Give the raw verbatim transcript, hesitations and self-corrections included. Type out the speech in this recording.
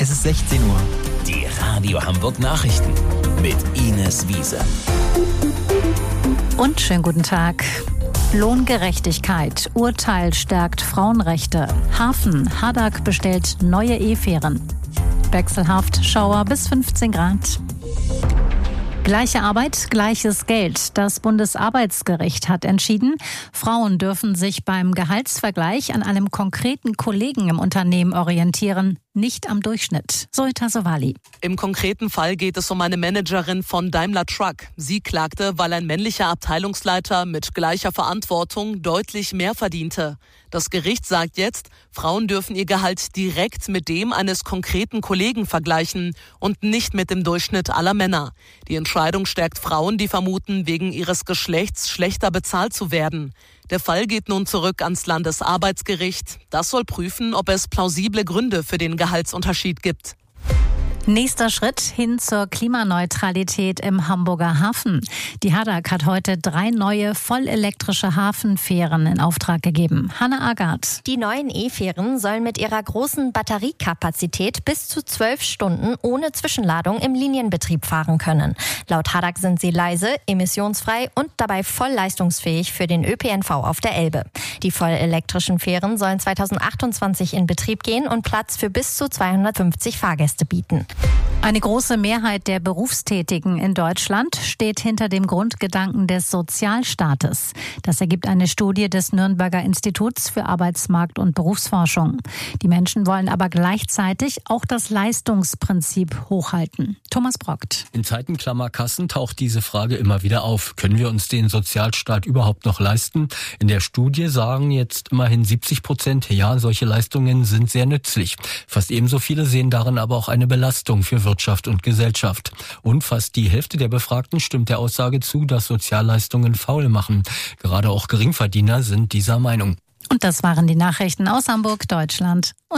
Es ist sechzehn Uhr. Die Radio Hamburg Nachrichten mit Ines Wiese. Und schönen guten Tag. Lohngerechtigkeit. Urteil stärkt Frauenrechte. Hafen. Haddock bestellt neue E-Fähren. Wechselhaft. Schauer bis fünfzehn Grad. Gleiche Arbeit, gleiches Geld. Das Bundesarbeitsgericht hat entschieden, Frauen dürfen sich beim Gehaltsvergleich an einem konkreten Kollegen im Unternehmen orientieren, nicht am Durchschnitt. Zoita Sowali. Im konkreten Fall geht es um eine Managerin von Daimler Truck. Sie klagte, weil ein männlicher Abteilungsleiter mit gleicher Verantwortung deutlich mehr verdiente. Das Gericht sagt jetzt, Frauen dürfen ihr Gehalt direkt mit dem eines konkreten Kollegen vergleichen und nicht mit dem Durchschnitt aller Männer. Die Entscheidung stärkt Frauen, die vermuten, wegen ihres Geschlechts schlechter bezahlt zu werden. Der Fall geht nun zurück ans Landesarbeitsgericht. Das soll prüfen, ob es plausible Gründe für den Gehaltsunterschied gibt. Nächster Schritt hin zur Klimaneutralität im Hamburger Hafen. Die Haddock hat heute drei neue vollelektrische Hafenfähren in Auftrag gegeben. Hanne Agard. Die neuen E-Fähren sollen mit ihrer großen Batteriekapazität bis zu zwölf Stunden ohne Zwischenladung im Linienbetrieb fahren können. Laut Haddock sind sie leise, emissionsfrei und dabei voll leistungsfähig für den Ö P N V auf der Elbe. Die vollelektrischen Fähren sollen zweitausendachtundzwanzig in Betrieb gehen und Platz für bis zu zweihundertfünfzig Fahrgäste bieten. Eine große Mehrheit der Berufstätigen in Deutschland steht hinter dem Grundgedanken des Sozialstaates. Das ergibt eine Studie des Nürnberger Instituts für Arbeitsmarkt- und Berufsforschung. Die Menschen wollen aber gleichzeitig auch das Leistungsprinzip hochhalten. Thomas Brockt. In Zeiten Klammerkassen taucht diese Frage immer wieder auf. Können wir uns den Sozialstaat überhaupt noch leisten? In der Studie sagen jetzt immerhin siebzig Prozent, ja, solche Leistungen sind sehr nützlich. Fast ebenso viele sehen darin aber auch eine Belastung für Wirtschaft und Gesellschaft. Und fast die Hälfte der Befragten stimmt der Aussage zu, dass Sozialleistungen faul machen. Gerade auch Geringverdiener sind dieser Meinung. Und das waren die Nachrichten aus Hamburg, Deutschland.